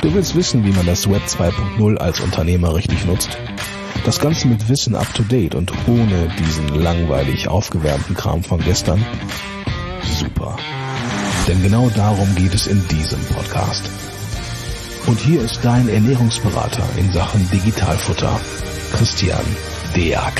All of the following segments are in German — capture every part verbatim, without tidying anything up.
Du willst wissen, wie man das Web zwei Punkt null als Unternehmer richtig nutzt? Das Ganze mit Wissen up to date und ohne diesen langweilig aufgewärmten Kram von gestern? Super. Denn genau darum geht es in diesem Podcast. Und hier ist dein Ernährungsberater in Sachen Digitalfutter, Christian Deak.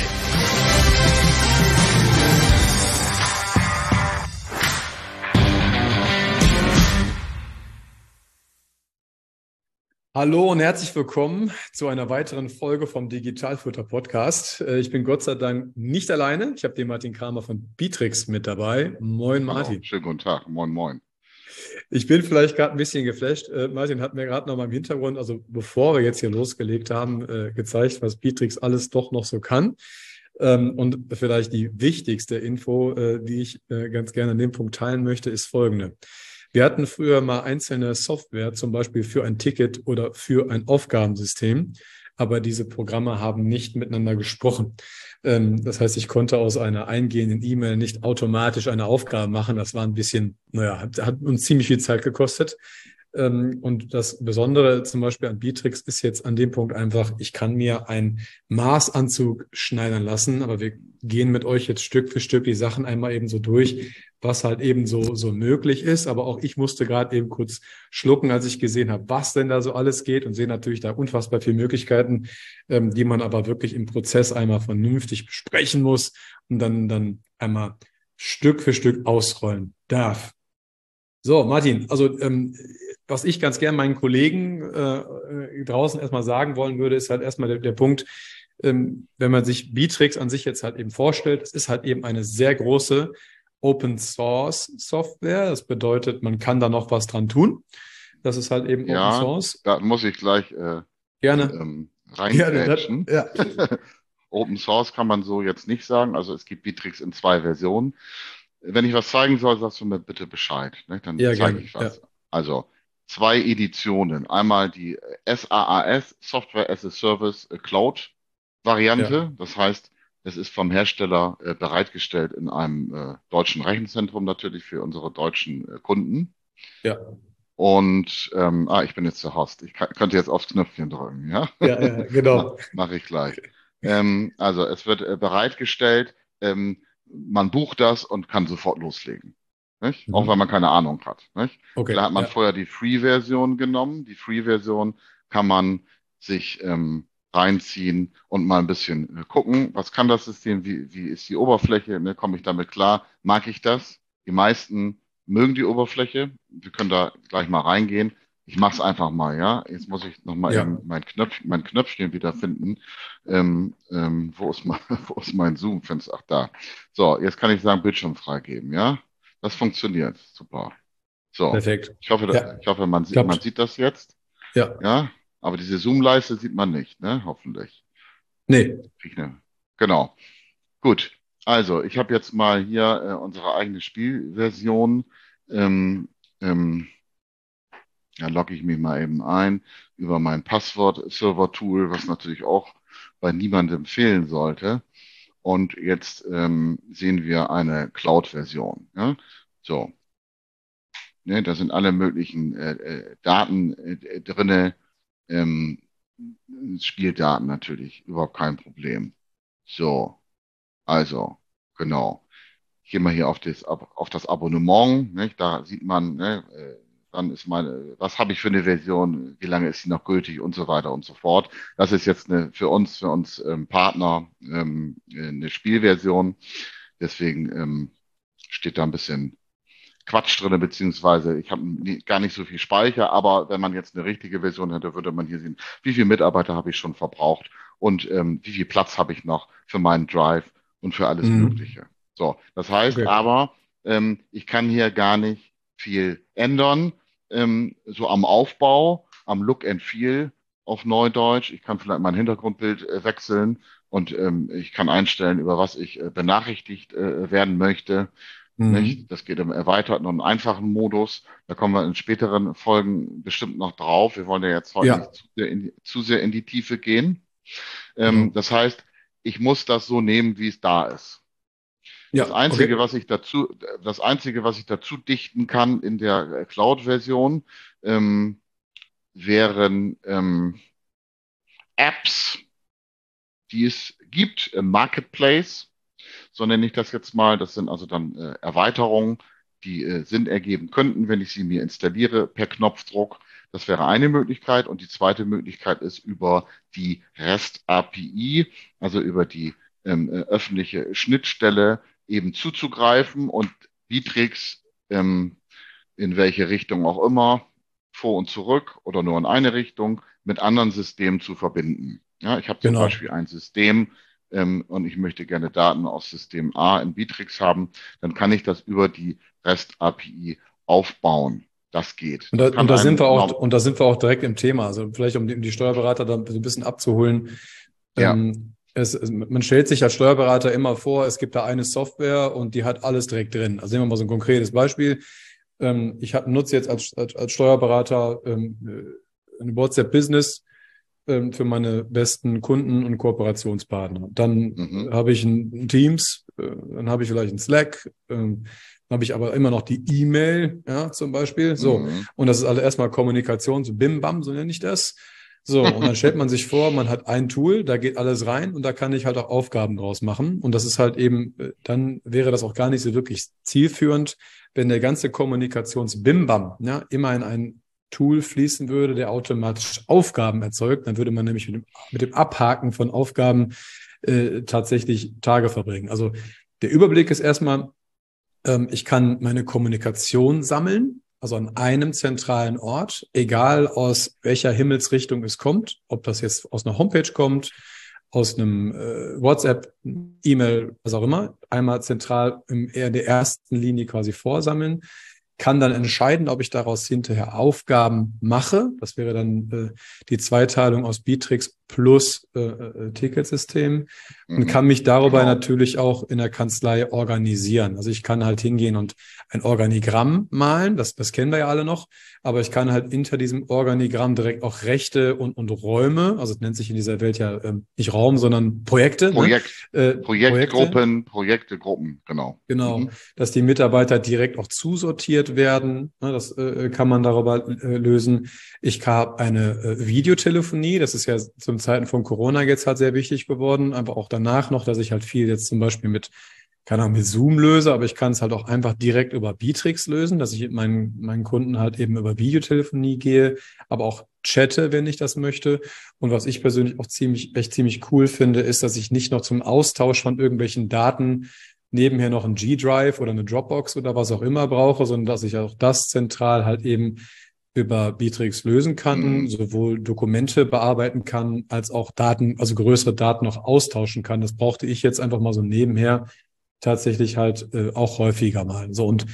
Hallo und herzlich willkommen zu einer weiteren Folge vom Digitalfutter Podcast. Ich bin Gott sei Dank nicht alleine. Ich habe den Martin Kramer von Bietrex mit dabei. Moin Martin. Hallo, schönen guten Tag. Moin, moin. Ich bin vielleicht gerade ein bisschen geflasht. Martin hat mir gerade noch mal im Hintergrund, also bevor wir jetzt hier losgelegt haben, gezeigt, was Bietrex alles doch noch so kann. Und vielleicht die wichtigste Info, die ich ganz gerne an dem Punkt teilen möchte, ist folgende. Wir hatten früher mal einzelne Software, zum Beispiel für ein Ticket oder für ein Aufgabensystem, aber diese Programme haben nicht miteinander gesprochen. Das heißt, ich konnte aus einer eingehenden E-Mail nicht automatisch eine Aufgabe machen. Das war ein bisschen, naja, hat, hat uns ziemlich viel Zeit gekostet. Und das Besondere zum Beispiel an Bietrex ist jetzt an dem Punkt einfach, ich kann mir einen Maßanzug schneidern lassen, aber wir gehen mit euch jetzt Stück für Stück die Sachen einmal eben so durch, was halt eben so, so möglich ist. Aber auch ich musste gerade eben kurz schlucken, als ich gesehen habe, was denn da so alles geht, und sehe natürlich da unfassbar viele Möglichkeiten, ähm, die man aber wirklich im Prozess einmal vernünftig besprechen muss und dann, dann einmal Stück für Stück ausrollen darf. So, Martin, also ähm, was ich ganz gern meinen Kollegen äh, draußen erstmal sagen wollen würde, ist halt erstmal der, der Punkt, ähm, wenn man sich Bietrex an sich jetzt halt eben vorstellt, es ist halt eben eine sehr große Open Source Software. Das bedeutet, man kann da noch was dran tun. Das ist halt eben Ja, Open Source. da muss ich gleich äh, Gerne. ähm, Gerne. reingrätschen. Ja. Open Source kann man so jetzt nicht sagen. Also es gibt Bietrex in zwei Versionen. Wenn ich was zeigen soll, sagst du mir bitte Bescheid. Ne? Dann Ja, zeige gerne. ich was. Ja. Also zwei Editionen. Einmal die SaaS, Software as a Service Cloud Variante. Ja. Das heißt, es ist vom Hersteller äh, bereitgestellt in einem äh, deutschen Rechenzentrum natürlich für unsere deutschen äh, Kunden. Ja. Und ähm, ah, ich bin jetzt der Host. Ich kann, könnte jetzt aufs Knöpfchen drücken, ja? Ja, ja, genau. Mache ich gleich. Ähm, also es wird äh, bereitgestellt. Ähm, man bucht das und kann sofort loslegen. Nicht? Mhm. Auch wenn man keine Ahnung hat. Nicht? Okay. Da hat man Ja. vorher die Free-Version genommen. Die Free-Version kann man sich ähm, reinziehen und mal ein bisschen äh, gucken, was kann das System, wie, wie ist die Oberfläche, ne? Komme ich damit klar, mag ich das? Die meisten mögen die Oberfläche. Wir können da gleich mal reingehen. Ich mache es einfach mal, ja. Jetzt muss ich noch mal Ja. eben mein Knöpf, mein Knöpfchen wiederfinden. Ähm, ähm, wo ist mein, wo ist mein Zoom-Fenster? Ach, da. So, jetzt kann ich sagen, Bildschirm freigeben, ja. Das funktioniert. Super. So. Perfekt. Ich hoffe, Ja. ich hoffe, man sieht, Klappt. man sieht das jetzt. Ja. Ja. Aber diese Zoom-Leiste sieht man nicht, ne? Hoffentlich. Nee. Krieg ich ne- Genau. Gut. Also, ich habe jetzt mal hier äh, unsere eigene Spielversion. Ähm, ähm, Da logge ich mich mal eben ein über mein Passwort-Server-Tool, was natürlich auch bei niemandem fehlen sollte. Und jetzt ähm, sehen wir eine Cloud-Version. Ja? So, ne, da sind alle möglichen äh, äh, Daten äh, drinne, ähm, Spieldaten natürlich, überhaupt kein Problem. So, also, genau. Ich gehe mal hier auf das, Ab- auf das Abonnement, nicht? Da sieht man, ne, äh, dann ist meine, was habe ich für eine Version, wie lange ist sie noch gültig und so weiter und so fort. Das ist jetzt eine, für uns, für uns ähm, Partner ähm, eine Spielversion. Deswegen ähm, steht da ein bisschen Quatsch drin, beziehungsweise ich habe gar nicht so viel Speicher, aber wenn man jetzt eine richtige Version hätte, würde man hier sehen, wie viele Mitarbeiter habe ich schon verbraucht und ähm, wie viel Platz habe ich noch für meinen Drive und für alles Mhm. Mögliche. So, das heißt Okay. aber, ähm, ich kann hier gar nicht viel ändern, ähm, so am Aufbau, am Look and Feel auf Neudeutsch. Ich kann vielleicht mein Hintergrundbild äh, wechseln und ähm, ich kann einstellen, über was ich äh, benachrichtigt äh, werden möchte. Mhm. Nicht? Das geht im erweiterten und einfachen Modus. Da kommen wir in späteren Folgen bestimmt noch drauf. Wir wollen ja jetzt heute Ja. nicht zu sehr in die, zu sehr in die Tiefe gehen. Ähm, Genau. das heißt, ich muss das so nehmen, wie es da ist. Das Ja. Einzige, Okay. was ich dazu, das Einzige, was ich dazu dichten kann in der Cloud-Version, ähm, wären ähm, Apps, die es gibt im Marketplace, so nenne ich das jetzt mal. Das sind also dann äh, Erweiterungen, die äh, Sinn ergeben könnten, wenn ich sie mir installiere per Knopfdruck. Das wäre eine Möglichkeit. Und die zweite Möglichkeit ist über die REST-A P I, also über die ähm, äh, öffentliche Schnittstelle eben zuzugreifen und Bittrex ähm, in welche Richtung auch immer, vor und zurück oder nur in eine Richtung, mit anderen Systemen zu verbinden. Ja, ich habe zum Genau. Beispiel ein System ähm, und ich möchte gerne Daten aus System A in Bittrex haben, dann kann ich das über die REST-A P I aufbauen. Das geht. Und da, Das und kann da sind ein, wir auch, norm- und da sind wir auch direkt im Thema. Also vielleicht, um die, um die Steuerberater da so ein bisschen abzuholen. ja, Ähm, es, es, man stellt sich als Steuerberater immer vor, es gibt da eine Software und die hat alles direkt drin. Also nehmen wir mal so ein konkretes Beispiel. Ähm, ich hab, nutze jetzt als, als, als Steuerberater ähm, äh, ein WhatsApp Business ähm, für meine besten Kunden und Kooperationspartner. Dann mhm, äh, habe ich ein, ein Teams, äh, dann habe ich vielleicht ein Slack, ähm, dann habe ich aber immer noch die E-Mail, ja, zum Beispiel. So. mhm. Und das ist also erstmal Kommunikation, so Bim Bam, so nenne ich das. So, und dann stellt man sich vor, man hat ein Tool, da geht alles rein und da kann ich halt auch Aufgaben draus machen. Und das ist halt eben, äh, dann wäre das auch gar nicht so wirklich zielführend, wenn der ganze Kommunikations-Bim-Bam, ja, immer in ein Tool fließen würde, der automatisch Aufgaben erzeugt. Dann würde man nämlich mit dem, mit dem Abhaken von Aufgaben äh, tatsächlich Tage verbringen. Also der Überblick ist erstmal, ähm, ich kann meine Kommunikation sammeln, also an einem zentralen Ort, egal aus welcher Himmelsrichtung es kommt, ob das jetzt aus einer Homepage kommt, aus einem äh, WhatsApp, E-Mail, was auch immer, einmal zentral in der ersten Linie quasi vorsammeln, kann dann entscheiden, ob ich daraus hinterher Aufgaben mache. Das wäre dann äh, die Zweiteilung aus Bittrex plus äh, äh, Ticketsystem und Mhm. kann mich darüber Genau. natürlich auch in der Kanzlei organisieren. Also ich kann halt hingehen und ein Organigramm malen, das, das kennen wir ja alle noch, aber ich kann halt hinter diesem Organigramm direkt auch Rechte und, und Räume, also es nennt sich in dieser Welt ja ähm, nicht Raum, sondern Projekte. Projekt, Ne? Äh, Projekte. Projektgruppen, Projekte, Gruppen, genau. Genau, Mhm. dass die Mitarbeiter direkt auch zusortiert werden. Ne, das äh, kann man darüber äh, lösen. Ich habe eine äh, Videotelefonie. Das ist ja zum Zeiten von Corona jetzt halt sehr wichtig geworden. Aber auch danach noch, dass ich halt viel jetzt zum Beispiel mit, keine Ahnung, mit Zoom löse. Aber ich kann es halt auch einfach direkt über Bittrex lösen, dass ich mit meinen, meinen Kunden halt eben über Videotelefonie gehe, aber auch chatte, wenn ich das möchte. Und was ich persönlich auch ziemlich, echt ziemlich cool finde, ist, dass ich nicht noch zum Austausch von irgendwelchen Daten nebenher noch ein G-Drive oder eine Dropbox oder was auch immer brauche, sondern dass ich auch das zentral halt eben über Bittrex lösen kann, Mhm. sowohl Dokumente bearbeiten kann, als auch Daten, also größere Daten noch austauschen kann. Das brauchte ich jetzt einfach mal so nebenher tatsächlich halt äh, auch häufiger mal. So, und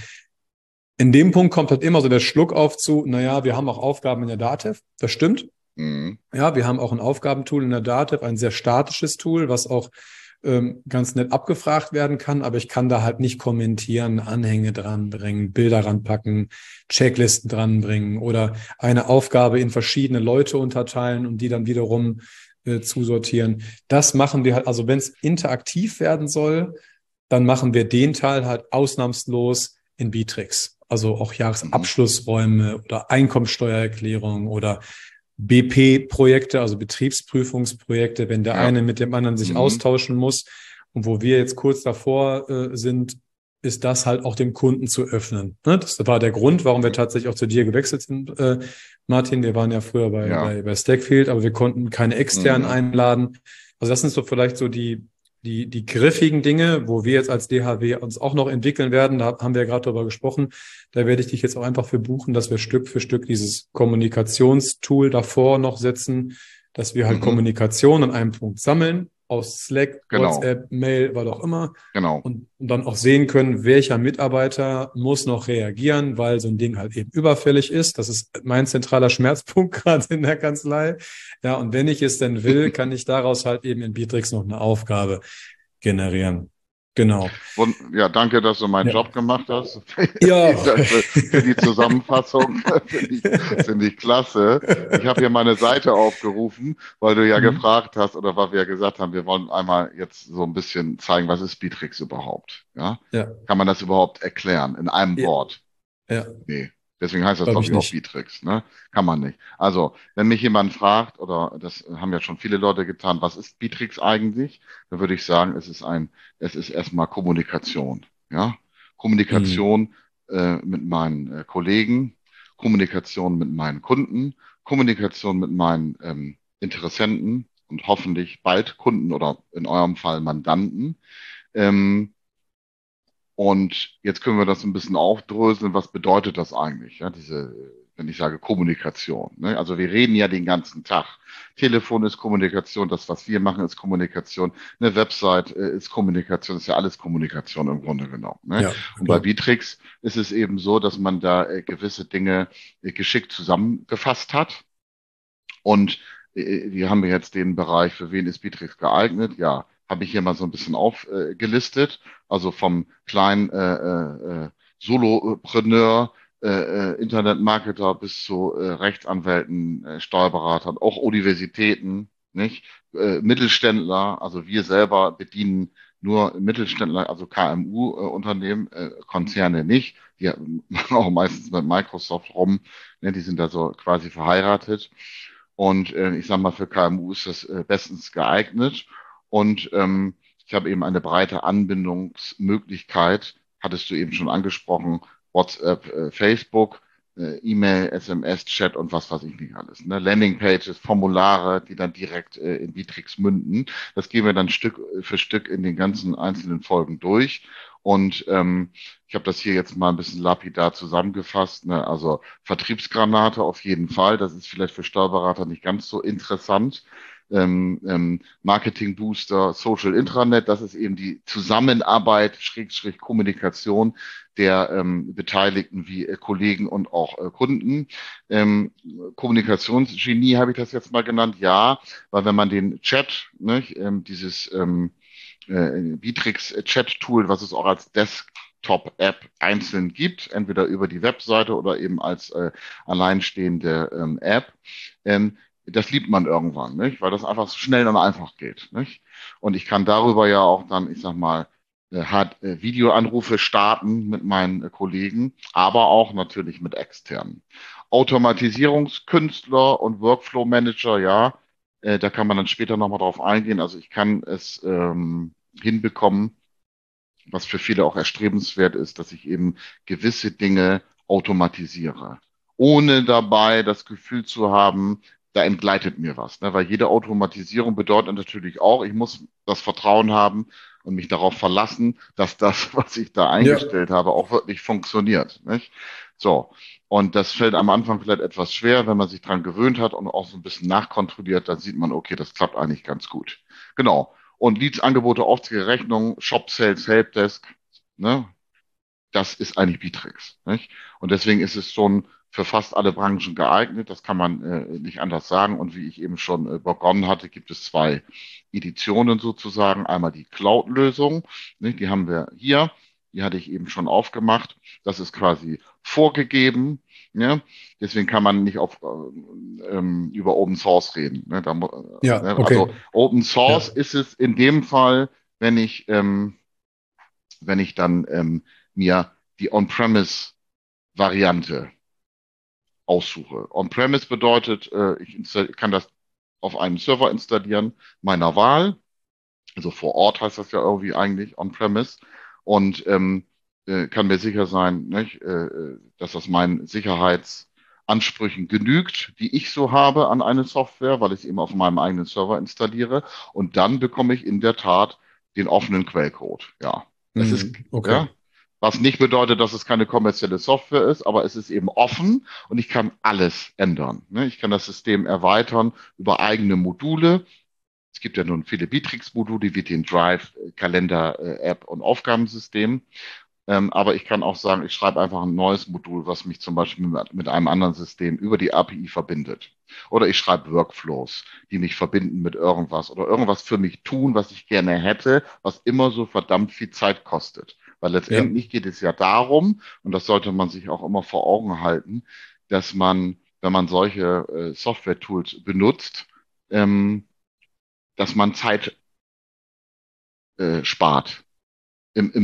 in dem Punkt kommt halt immer so der Schluck auf zu, naja, wir haben auch Aufgaben in der Datev, das stimmt. Mhm. Ja, wir haben auch ein Aufgabentool in der Datev, ein sehr statisches Tool, was auch ähm, ganz nett abgefragt werden kann, aber ich kann da halt nicht kommentieren, Anhänge dranbringen, Bilder ranpacken, Checklisten dranbringen oder eine Aufgabe in verschiedene Leute unterteilen und die dann wiederum äh, zusortieren. Das machen wir halt, also wenn es interaktiv werden soll, dann machen wir den Teil halt ausnahmslos in Bittrex. Also auch Jahresabschlussräume oder Einkommensteuererklärung oder B P-Projekte, also Betriebsprüfungsprojekte, wenn der Ja. eine mit dem anderen sich Mhm. austauschen muss. Und wo wir jetzt kurz davor äh, sind, ist das halt auch dem Kunden zu öffnen. Ne? Das war der Grund, warum wir tatsächlich auch zu dir gewechselt sind, äh, Martin. Wir waren ja früher bei, Ja. bei, bei Stackfield, aber wir konnten keine externen Mhm. einladen. Also das sind so vielleicht so die, die, die griffigen Dinge, wo wir jetzt als D H W uns auch noch entwickeln werden. Da haben wir ja gerade drüber gesprochen. Da werde ich dich jetzt auch einfach für buchen, dass wir Stück für Stück dieses Kommunikationstool davor noch setzen, dass wir halt Mhm. Kommunikation an einem Punkt sammeln, aus Slack, Genau. WhatsApp, Mail, was auch immer. Genau. Und, und dann auch sehen können, welcher Mitarbeiter muss noch reagieren, weil so ein Ding halt eben überfällig ist. Das ist mein zentraler Schmerzpunkt gerade in der Kanzlei. Ja, und wenn ich es denn will, kann ich daraus halt eben in Bittrex noch eine Aufgabe generieren. Genau. Und, ja, danke, dass du meinen Ja. Job gemacht hast. Ja. für, für die Zusammenfassung finde ich, finde ich klasse. Ich habe hier meine Seite aufgerufen, weil du ja Mhm. gefragt hast oder weil wir ja gesagt haben, wir wollen einmal jetzt so ein bisschen zeigen, was ist Bittrex überhaupt? Ja? Ja. Kann man das überhaupt erklären in einem Ja. Wort? Ja. Nee. Deswegen heißt das, Glaube glaube ich ich, auch nicht. Bittrex, ne? Kann man nicht. Also, wenn mich jemand fragt, oder das haben ja schon viele Leute getan, was ist Bittrex eigentlich? Dann würde ich sagen, es ist ein, es ist erstmal Kommunikation, ja? Mhm. Kommunikation äh, mit meinen äh, Kollegen, Kommunikation mit meinen Kunden, Kommunikation mit meinen ähm, Interessenten und hoffentlich bald Kunden oder in eurem Fall Mandanten. Ähm, und jetzt können wir das ein bisschen aufdröseln. Was bedeutet das eigentlich? Ja, diese, wenn ich sage Kommunikation. Ne? Also wir reden ja den ganzen Tag. Telefon ist Kommunikation, das, was wir machen, ist Kommunikation. Eine Website äh, ist Kommunikation, ist ja alles Kommunikation im Grunde genommen. Ne? Ja, Und bei klar. Bitrix ist es eben so, dass man da äh, gewisse Dinge äh, geschickt zusammengefasst hat. Und äh, wir haben jetzt den Bereich, für wen ist Bitrix geeignet? Ja, habe ich hier mal so ein bisschen aufgelistet. Also vom kleinen äh, äh, äh, Solopreneur, äh, äh, Internetmarketer bis zu äh, Rechtsanwälten, äh, Steuerberatern, auch Universitäten, nicht? Äh, Mittelständler, also wir selber bedienen nur Mittelständler, also K M U-Unternehmen, äh, Konzerne nicht. Die machen auch meistens mit Microsoft rum. Ne? Die sind da so quasi verheiratet. Und äh, ich sage mal, für K M U ist das äh, bestens geeignet. Und ähm, ich habe eben eine breite Anbindungsmöglichkeit, hattest du eben schon angesprochen, WhatsApp, äh, Facebook, äh, E-Mail, S M S, Chat und was weiß ich nicht alles. Ne? Landingpages, Formulare, die dann direkt äh, in Bitrix münden. Das gehen wir dann Stück für Stück in den ganzen einzelnen Folgen durch. Und ähm, ich habe das hier jetzt mal ein bisschen lapidar zusammengefasst. Ne? Also Vertriebsgranate auf jeden Fall. Das ist vielleicht für Steuerberater nicht ganz so interessant. Ähm, ähm, Marketing Booster, Social Intranet, das ist eben die Zusammenarbeit, Schrägstrich Kommunikation der ähm, Beteiligten wie äh, Kollegen und auch äh, Kunden. Ähm, Kommunikationsgenie habe ich das jetzt mal genannt, ja, weil wenn man den Chat, ne, ähm, dieses ähm, äh, Bitrix Chat-Tool, was es auch als Desktop-App einzeln gibt, entweder über die Webseite oder eben als äh, alleinstehende ähm, App. Ähm, das liebt man irgendwann, nicht? Weil das einfach so schnell und einfach geht. Nicht? Und ich kann darüber ja auch dann, ich sag mal, äh, hat, äh, Videoanrufe starten mit meinen äh, Kollegen, aber auch natürlich mit externen. Automatisierungskünstler und Workflow Manager, ja, äh, da kann man dann später nochmal drauf eingehen. Also ich kann es ähm, hinbekommen, was für viele auch erstrebenswert ist, dass ich eben gewisse Dinge automatisiere, ohne dabei das Gefühl zu haben, da entgleitet mir was. Ne? Weil jede Automatisierung bedeutet natürlich auch, ich muss das Vertrauen haben und mich darauf verlassen, dass das, was ich da Ja, eingestellt habe, auch wirklich funktioniert. Nicht? So. Und das fällt am Anfang vielleicht etwas schwer, wenn man sich dran gewöhnt hat und auch so ein bisschen nachkontrolliert, dann sieht man, okay, das klappt eigentlich ganz gut. Genau. Und Leads, Angebote, Aufträge, Rechnungen, Shop Sales, Helpdesk, ne? Das ist eigentlich Bitrix, nicht? Und deswegen ist es schon für fast alle Branchen geeignet. Das kann man äh, nicht anders sagen. Und wie ich eben schon äh, begonnen hatte, gibt es zwei Editionen sozusagen. Einmal die Cloud-Lösung, nicht? Die haben wir hier. Die hatte ich eben schon aufgemacht. Das ist quasi vorgegeben. Ja? Deswegen kann man nicht auf, äh, ähm, über Open Source reden. Ne? Da, mu- äh, ja, ne? Also okay. Open Source Ja. ist es in dem Fall, wenn ich, ähm, wenn ich dann ähm, mir die On-Premise-Variante aussuche. On-Premise bedeutet, äh, ich install- kann das auf einem Server installieren, meiner Wahl. Also vor Ort heißt das ja irgendwie eigentlich On-Premise. Und ähm, äh, kann mir sicher sein, nicht, äh, äh, dass das meinen Sicherheitsansprüchen genügt, die ich so habe an eine Software, weil ich es eben auf meinem eigenen Server installiere. Und dann bekomme ich in der Tat den offenen Quellcode. Ja, es ist, Mhm. Okay. ja, was nicht bedeutet, dass es keine kommerzielle Software ist, aber es ist eben offen und ich kann alles ändern. Ne? Ich kann das System erweitern über eigene Module. Es gibt ja nun viele Bitrix-Module wie den Drive, äh, Kalender, äh, App und Aufgabensystem. Ähm, aber ich kann auch sagen, ich schreibe einfach ein neues Modul, was mich zum Beispiel mit, mit einem anderen System über die A P I verbindet. Oder ich schreibe Workflows, die mich verbinden mit irgendwas oder irgendwas für mich tun, was ich gerne hätte, was immer so verdammt viel Zeit kostet. Weil Ja. letztendlich geht es ja darum, und das sollte man sich auch immer vor Augen halten, dass man, wenn man solche äh, Software-Tools benutzt, ähm, dass man Zeit äh, spart. Im, im, im,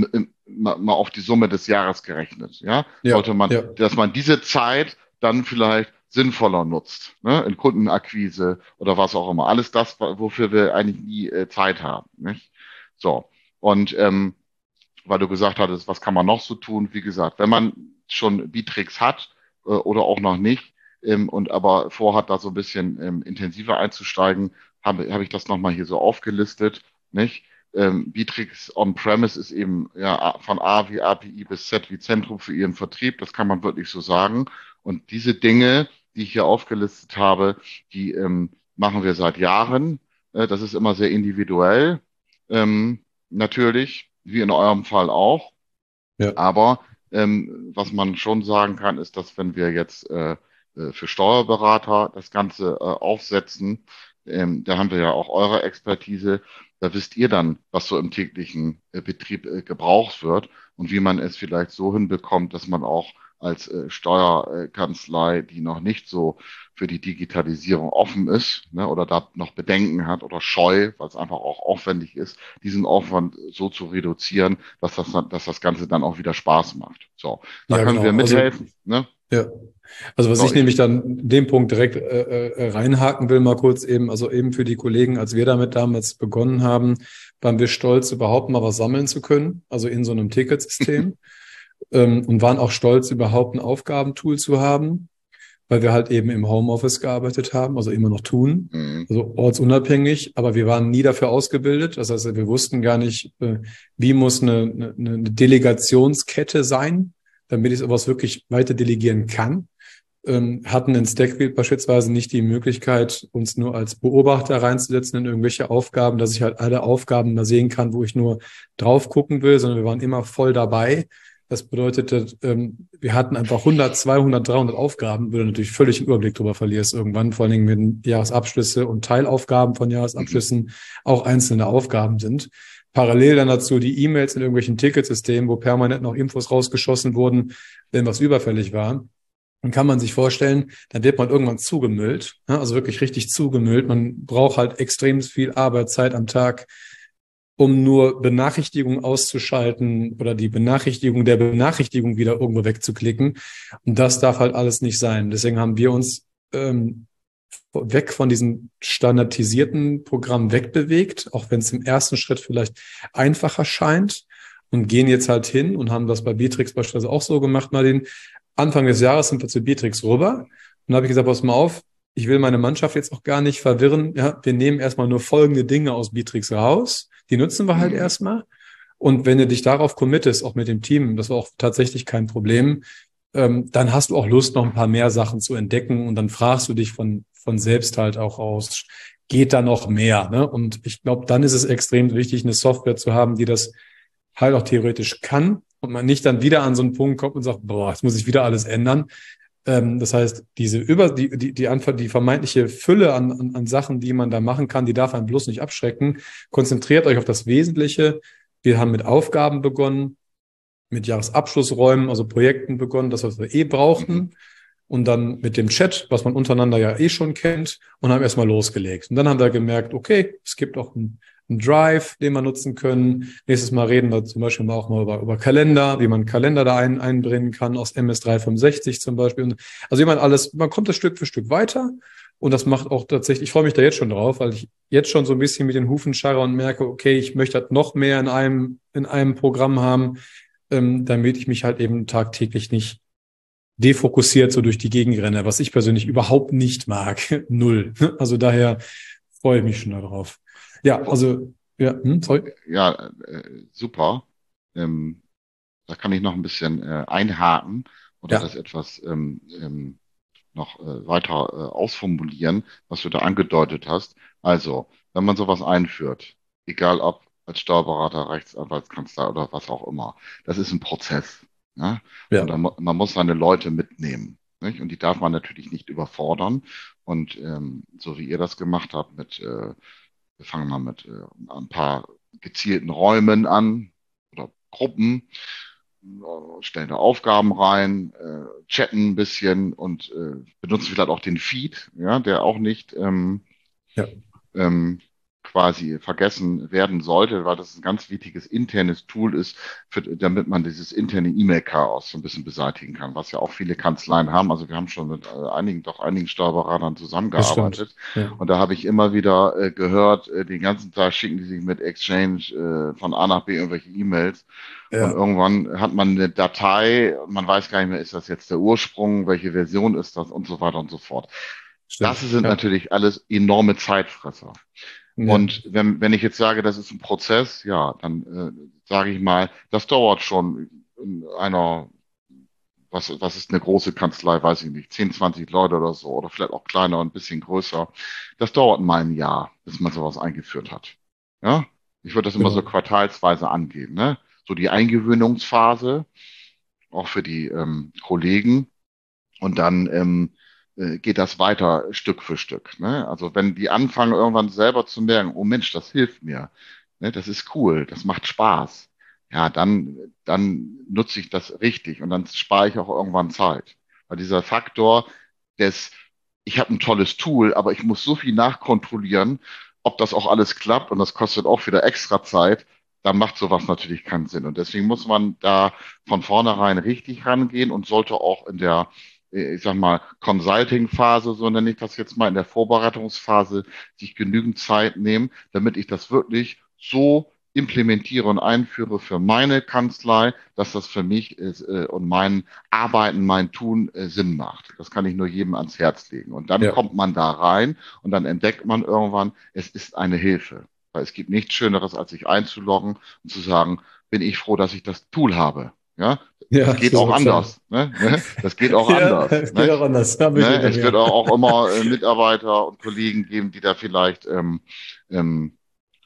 mal, mal auf die Summe des Jahres gerechnet, ja, Ja, sollte man, ja, dass man diese Zeit dann vielleicht sinnvoller nutzt, ne, in Kundenakquise oder was auch immer. Alles das, wofür wir eigentlich nie äh, Zeit haben, nicht? So. Und ähm, weil du gesagt hattest, was kann man noch so tun? Wie gesagt, wenn man schon Bittrex hat äh, oder auch noch nicht ähm, und aber vorhat, da so ein bisschen ähm, intensiver einzusteigen, habe hab ich das nochmal hier so aufgelistet, nicht? Ähm, Bittrex On-Premise ist eben ja A- von A wie A P I bis Z wie Zentrum für ihren Vertrieb, das kann man wirklich so sagen. Und diese Dinge, die ich hier aufgelistet habe, die ähm, machen wir seit Jahren. Äh, das ist immer sehr individuell. Ähm, Natürlich, wie in eurem Fall auch. ja, Aber ähm, was man schon sagen kann, ist, dass wenn wir jetzt äh, äh, für Steuerberater das Ganze äh, aufsetzen, ähm, da haben wir ja auch eure Expertise, da wisst ihr dann, was so im täglichen äh, Betrieb äh, gebraucht wird und wie man es vielleicht so hinbekommt, dass man auch als äh, Steuerkanzlei, die noch nicht so für die Digitalisierung offen ist, ne, oder da noch Bedenken hat oder scheu, weil es einfach auch aufwendig ist, diesen Aufwand so zu reduzieren, dass das, dass das Ganze dann auch wieder Spaß macht. So, da ja, können genau. wir Also, mithelfen. Ne? ja. Also was So, ich ich, nämlich dann in dem Punkt direkt äh, äh, reinhaken will, mal kurz eben, also eben für die Kollegen, als wir damit damals begonnen haben, waren wir stolz, überhaupt mal was sammeln zu können, also in so einem Ticketsystem, ähm, und waren auch stolz, überhaupt ein Aufgabentool zu haben, weil wir halt eben im Homeoffice gearbeitet haben, also immer noch tun, mh, also ortsunabhängig, aber wir waren nie dafür ausgebildet. Das heißt, wir wussten gar nicht, äh, wie muss eine, eine, eine Delegationskette sein, damit ich sowas wirklich weiter delegieren kann. Ähm, hatten in Stackfield beispielsweise nicht die Möglichkeit, uns nur als Beobachter reinzusetzen in irgendwelche Aufgaben, dass ich halt alle Aufgaben mal sehen kann, wo ich nur drauf gucken will, sondern wir waren immer voll dabei. Das bedeutete, ähm, wir hatten einfach hundert, zweihundert, dreihundert Aufgaben, wo du natürlich völlig den Überblick drüber verlierst irgendwann, vor allen Dingen, wenn Jahresabschlüsse und Teilaufgaben von mh, Jahresabschlüssen auch einzelne Aufgaben sind. Parallel dann dazu die E-Mails in irgendwelchen Ticketsystemen, wo permanent noch Infos rausgeschossen wurden, wenn was überfällig war. Dann kann man sich vorstellen, dann wird man irgendwann zugemüllt, ne? Also wirklich richtig zugemüllt. Man braucht halt extrem viel Arbeitszeit am Tag, um nur Benachrichtigungen auszuschalten oder die Benachrichtigung der Benachrichtigung wieder irgendwo wegzuklicken. Und das darf halt alles nicht sein. Deswegen haben wir uns ähm, weg von diesem standardisierten Programm wegbewegt, auch wenn es im ersten Schritt vielleicht einfacher scheint, und gehen jetzt halt hin und haben das bei Bittrex beispielsweise auch so gemacht, Martin. Anfang des Jahres sind wir zu Bittrex rüber und da habe ich gesagt, pass mal auf, ich will meine Mannschaft jetzt auch gar nicht verwirren. Ja, wir nehmen erstmal nur folgende Dinge aus Bittrex raus. Die nutzen wir halt mh, erstmal. Und wenn du dich darauf committest, auch mit dem Team, das war auch tatsächlich kein Problem, ähm, dann hast du auch Lust, noch ein paar mehr Sachen zu entdecken und dann fragst du dich von, von selbst halt auch aus, geht da noch mehr? Ne? Und ich glaube, dann ist es extrem wichtig, eine Software zu haben, die das halt auch theoretisch kann und man nicht dann wieder an so einen Punkt kommt und sagt, boah, jetzt muss ich wieder alles ändern. Ähm, das heißt, diese über die die die, Anf- die vermeintliche Fülle an, an, an Sachen, die man da machen kann, die darf einen bloß nicht abschrecken. Konzentriert euch auf das Wesentliche. Wir haben mit Aufgaben begonnen, mit Jahresabschlussräumen, also Projekten begonnen, das, was wir eh mh, brauchten. Und dann mit dem Chat, was man untereinander ja eh schon kennt, und haben erstmal losgelegt. Und dann haben wir gemerkt, okay, es gibt auch einen, einen Drive, den wir nutzen können. Nächstes Mal reden wir zum Beispiel auch mal über, über Kalender, wie man Kalender da ein, einbringen kann, aus M S dreihundertfünfundsechzig zum Beispiel. Und also wie man alles, man kommt das Stück für Stück weiter. Und das macht auch tatsächlich, ich freue mich da jetzt schon drauf, weil ich jetzt schon so ein bisschen mit den Hufen scharre und merke, okay, ich möchte halt noch mehr in einem, in einem Programm haben, ähm, damit ich mich halt eben tagtäglich nicht defokussiert so durch die Gegend renne, was ich persönlich überhaupt nicht mag. Null. Also daher freue ich mich schon darauf. Ja, also, ja, hm, sorry. ja, äh, super. Ähm, Da kann ich noch ein bisschen äh, einhaken oder Ja, das etwas ähm, ähm, noch äh, weiter äh, ausformulieren, was du da angedeutet hast. Also, wenn man sowas einführt, egal ob als Steuerberater, Rechtsanwaltskanzler oder was auch immer, das ist ein Prozess. Ne? Und ja, da, mu- man muss seine Leute mitnehmen. Nicht? Und die darf man natürlich nicht überfordern. Und ähm, so wie ihr das gemacht habt, mit, äh, wir fangen mal mit äh, ein paar gezielten Räumen an oder Gruppen, äh, stellen da Aufgaben rein, äh, chatten ein bisschen und äh, benutzen vielleicht auch den Feed, ja, der auch nicht ähm, ja, ähm, quasi vergessen werden sollte, weil das ein ganz wichtiges internes Tool ist, für, damit man dieses interne E-Mail-Chaos so ein bisschen beseitigen kann, was ja auch viele Kanzleien haben. Also wir haben schon mit äh, einigen, doch einigen Steuerberatern Das stimmt. zusammengearbeitet. Ja. Und da habe ich immer wieder äh, gehört, äh, den ganzen Tag schicken die sich mit Exchange äh, von A nach B irgendwelche E-Mails. Und Ja, irgendwann hat man eine Datei, man weiß gar nicht mehr, ist das jetzt der Ursprung, welche Version ist das und so weiter und so fort. stimmt. Das sind Ja. natürlich alles enorme Zeitfresser. Ja. Und wenn, wenn ich jetzt sage, das ist ein Prozess, ja, dann äh, sage ich mal, das dauert schon in einer, was, was ist eine große Kanzlei, weiß ich nicht, zehn, zwanzig Leute oder so, oder vielleicht auch kleiner und ein bisschen größer. Das dauert mal ein Jahr, bis man sowas eingeführt hat. Ja, ich würde das immer so Genau. quartalsweise angehen, ne? So die Eingewöhnungsphase, auch für die ähm, Kollegen. Und dann ähm, äh, geht das weiter Stück für Stück. Ne? Also wenn die anfangen irgendwann selber zu merken, oh Mensch, das hilft mir, ne? Das ist cool, das macht Spaß. Ja, dann, dann nutze ich das richtig und dann spare ich auch irgendwann Zeit. Weil dieser Faktor des, ich habe ein tolles Tool, aber ich muss so viel nachkontrollieren, ob das auch alles klappt und das kostet auch wieder extra Zeit, dann macht sowas natürlich keinen Sinn. Und deswegen muss man da von vornherein richtig rangehen und sollte auch in der ich sag mal, Consulting-Phase, so nenne ich das jetzt mal, in der Vorbereitungsphase, sich genügend Zeit nehmen, damit ich das wirklich so implementiere und einführe für meine Kanzlei, dass das für mich ist, äh, und mein Arbeiten, mein Tun äh, Sinn macht. Das kann ich nur jedem ans Herz legen. Und dann Ja. kommt man da rein und dann entdeckt man irgendwann, es ist eine Hilfe. Weil es gibt nichts Schöneres, als sich einzuloggen und zu sagen, bin ich froh, dass ich das Tool habe. Ja, Ja, das geht so auch soll's sein. anders. Ne? Ne? Das geht auch Ja, anders. es geht auch Nicht? anders. Da bin ich Ne? hinter Es wird mir. auch, auch immer äh, Mitarbeiter und Kollegen geben, die da vielleicht ähm, ähm,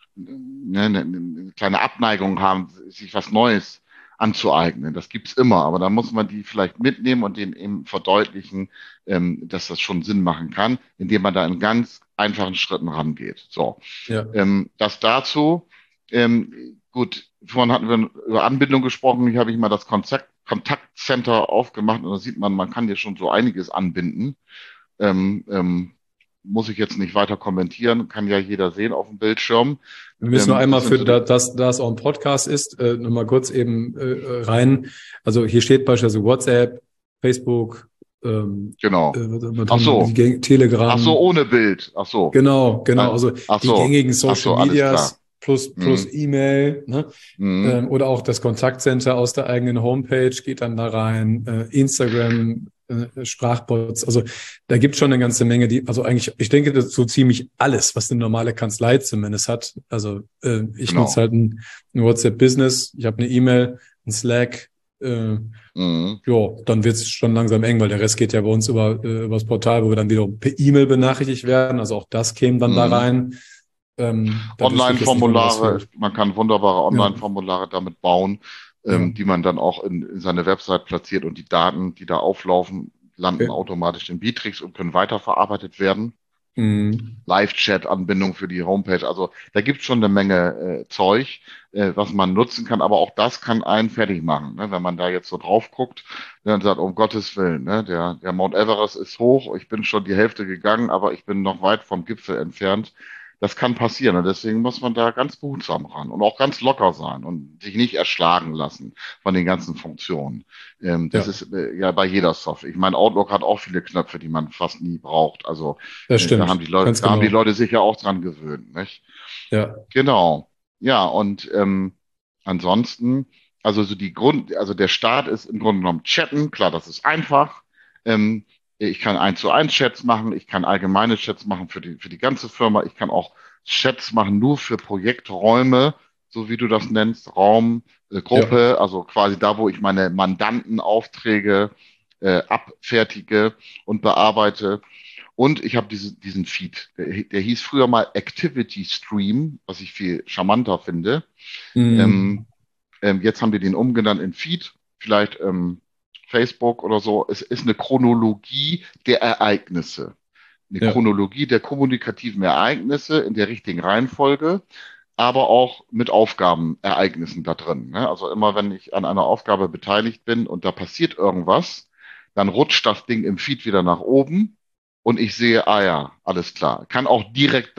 ne, ne, eine kleine Abneigung haben, sich was Neues anzueignen. Das gibt's immer, aber da muss man die vielleicht mitnehmen und denen eben verdeutlichen, ähm, dass das schon Sinn machen kann, indem man da in ganz einfachen Schritten rangeht. So, Ja. ähm, das dazu. Ähm, gut, vorhin hatten wir über Anbindung gesprochen. Hier habe ich mal das Konzept, Kontaktcenter aufgemacht und da sieht man, man kann hier schon so einiges anbinden. Ähm, ähm, muss ich jetzt nicht weiter kommentieren, kann ja jeder sehen auf dem Bildschirm. Wir müssen nur Ähm, einmal das sind für, so da, die, dass, da es auch ein Podcast ist, äh, nochmal kurz eben äh, rein. Also hier steht beispielsweise WhatsApp, Facebook, ähm, äh, genau. was Ach haben wir, die so, Gäng- ach so, Telegram. ohne Bild. Ach so, Genau, genau. Äh, Also ach die so, gängigen ach Social so, alles klar. Medias plus, plus Mhm. E-Mail, ne? Mhm. Ähm, oder auch das Kontaktcenter aus der eigenen Homepage geht dann da rein, äh, Instagram, äh, Sprachbots. Also da gibt schon eine ganze Menge, die, also eigentlich, ich denke, das ist so ziemlich alles, was eine normale Kanzlei zumindest hat. Also äh, ich nutze Genau. halt ein, ein WhatsApp Business, ich habe eine E-Mail, ein Slack, äh, Mhm. ja, dann wird's schon langsam eng, weil der Rest geht ja bei uns über, äh, über das Portal, wo wir dann wiederum per E-Mail benachrichtigt werden. Also auch das käme dann da Mhm. rein. Ähm, da wüsste ich jetzt nicht, wo mir was Online-Formulare, fehlt. es- man kann wunderbare Ja, Online-Formulare damit bauen, ja, ähm, die man dann auch in, in seine Website platziert und die Daten, die da auflaufen, landen okay. automatisch in Bitrix und können weiterverarbeitet werden. Mhm. Live-Chat-Anbindung für die Homepage. Also da gibt es schon eine Menge äh, Zeug, äh, was man nutzen kann, aber auch das kann einen fertig machen. Ne? Wenn man da jetzt so drauf guckt, dann sagt, um Gottes Willen, ne? der, der Mount Everest ist hoch, ich bin schon die Hälfte gegangen, aber ich bin noch weit vom Gipfel entfernt. Das kann passieren und deswegen muss man da ganz behutsam ran und auch ganz locker sein und sich nicht erschlagen lassen von den ganzen Funktionen. Ähm, das Ja, ist äh, ja bei jeder Software. Ich meine, Outlook hat auch viele Knöpfe, die man fast nie braucht. Also das äh, da haben stimmt. die Leute, Ganz da haben die genau. Leute sich ja auch dran gewöhnt, nicht? Ja, Genau. Ja, und ähm, ansonsten, also so die Grund, also der Start ist im Grunde genommen chatten, klar, das ist einfach. Ähm, ich kann eins zu eins Chats machen, ich kann allgemeine Chats machen für die, für die ganze Firma, ich kann auch Chats machen nur für Projekträume, so wie du das nennst, Raum, äh, ja, Gruppe, also quasi da, wo ich meine Mandantenaufträge äh, abfertige und bearbeite. Und ich habe diese, diesen Feed, der, der hieß früher mal Activity Stream, was ich viel charmanter finde. mhm. Ähm, ähm, jetzt haben wir den umgenannt in Feed, vielleicht ähm, Facebook oder so. Es ist eine Chronologie der Ereignisse. Eine Ja, Chronologie der kommunikativen Ereignisse in der richtigen Reihenfolge, aber auch mit Aufgabenereignissen da drin. Ne? Also immer, wenn ich an einer Aufgabe beteiligt bin und da passiert irgendwas, dann rutscht das Ding im Feed wieder nach oben und ich sehe, ah ja, alles klar. Kann auch direkt dann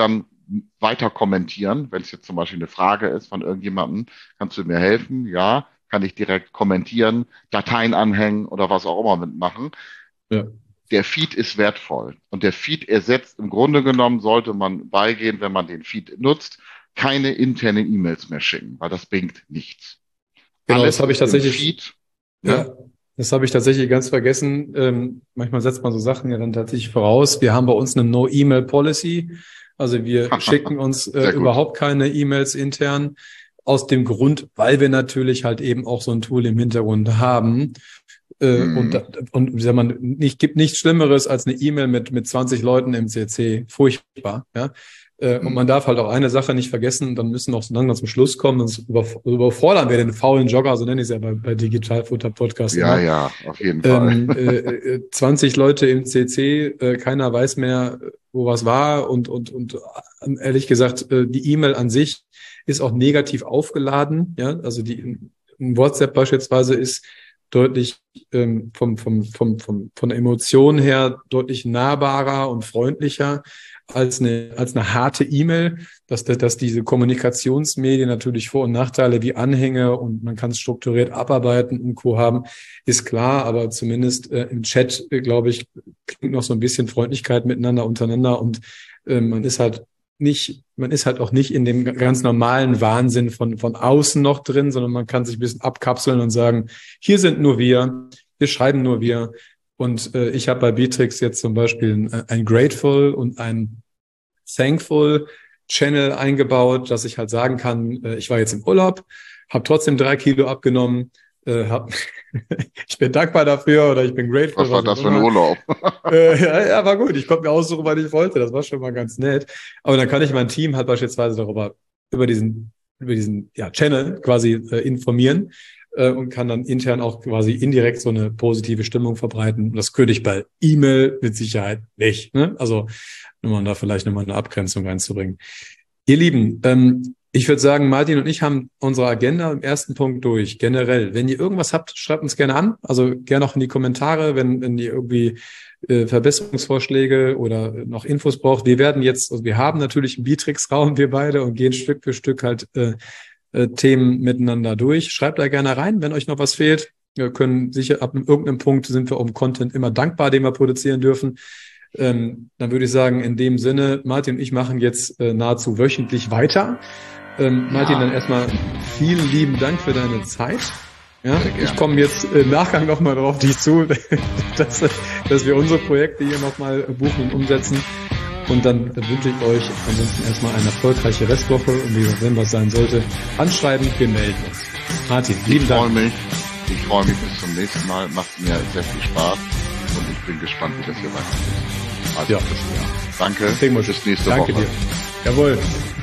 weiter kommentieren. Wenn es jetzt zum Beispiel eine Frage ist von irgendjemandem, kannst du mir helfen? Ja, kann ich direkt kommentieren, Dateien anhängen oder was auch immer mitmachen. Ja. Der Feed ist wertvoll und der Feed ersetzt, im Grunde genommen sollte man beigehen, wenn man den Feed nutzt, keine internen E-Mails mehr schicken, weil das bringt nichts. Genau, Alles das habe ich tatsächlich. Feed, ja. ja. Das habe ich tatsächlich ganz vergessen. Ähm, manchmal setzt man so Sachen ja dann tatsächlich voraus. Wir haben bei uns eine No-E-Mail-Policy. Also wir schicken uns äh, überhaupt keine E-Mails intern. Aus dem Grund, weil wir natürlich halt eben auch so ein Tool im Hintergrund haben. Äh, mhm. Und, und wie sagt man, nicht, gibt nichts Schlimmeres als eine E-Mail mit, mit zwanzig Leuten im C C. Furchtbar, ja. Und man darf halt auch eine Sache nicht vergessen, dann müssen noch so langsam zum Schluss kommen, sonst überfordern wir den faulen Jogger, so nenne ich es ja bei, bei Digitalfutter Podcast. Ja, immer. Ja, auf jeden Fall. Ähm, äh, zwanzig Leute im C C, äh, keiner weiß mehr, wo was war und, und, und ehrlich gesagt, äh, die E-Mail an sich ist auch negativ aufgeladen, ja, also die in WhatsApp beispielsweise ist deutlich ähm, vom, vom, vom, vom, von der Emotion her deutlich nahbarer und freundlicher als eine, als eine harte E-Mail, dass, dass diese Kommunikationsmedien natürlich Vor- und Nachteile wie Anhänge und man kann es strukturiert abarbeiten und Co. haben, ist klar, aber zumindest äh, im Chat, äh, glaube ich, klingt noch so ein bisschen Freundlichkeit miteinander untereinander und äh, man ist halt nicht, man ist halt auch nicht in dem ganz normalen Wahnsinn von, von außen noch drin, sondern man kann sich ein bisschen abkapseln und sagen, hier sind nur wir, wir schreiben nur wir. Und äh, ich habe bei Bitrix jetzt zum Beispiel ein, ein Grateful und ein Thankful Channel eingebaut, dass ich halt sagen kann, äh, ich war jetzt im Urlaub, habe trotzdem drei Kilo abgenommen, äh, hab ich bin dankbar dafür oder ich bin grateful. Was war das für ein Urlaub? äh, ja, ja, war gut. Ich konnte mir aussuchen, was ich wollte. Das war schon mal ganz nett. Aber dann kann ich mein Team halt beispielsweise darüber, über diesen, über diesen ja, Channel quasi äh, informieren. Und kann dann intern auch quasi indirekt so eine positive Stimmung verbreiten. Das könnte ich bei E-Mail mit Sicherheit nicht. Ne? Also nur um da vielleicht nochmal eine Abgrenzung reinzubringen. Ihr Lieben, ähm, ich würde sagen, Martin und ich haben unsere Agenda im ersten Punkt durch. Generell, wenn ihr irgendwas habt, schreibt uns gerne an. Also gerne auch in die Kommentare, wenn, wenn ihr irgendwie äh, Verbesserungsvorschläge oder noch Infos braucht. Wir werden jetzt, also wir haben natürlich einen Bitrix-Raum, wir beide, und gehen Stück für Stück halt äh, Themen miteinander durch. Schreibt da gerne rein, wenn euch noch was fehlt. Wir können sicher, ab irgendeinem Punkt sind wir um Content immer dankbar, den wir produzieren dürfen. Ähm, dann würde ich sagen, in dem Sinne, Martin und ich machen jetzt äh, nahezu wöchentlich weiter. Ähm, ja. Martin, dann erstmal vielen lieben Dank für deine Zeit. Ja, ich komme jetzt im Nachgang nochmal drauf dich zu, dass, dass wir unsere Projekte hier nochmal buchen und umsetzen. Und dann wünsche ich euch ansonsten erstmal eine erfolgreiche Restwoche. Und wie gesagt, wenn was sein sollte, anschreiben, wir melden uns. Martin, lieben Dank. Ich freue mich. Ich freue mich bis zum nächsten Mal. Macht mir sehr viel Spaß. Und ich bin gespannt, wie das hier weitergeht. Also, ja. bis, ja. Danke. Bis nächste Danke Woche. Danke dir. Jawohl.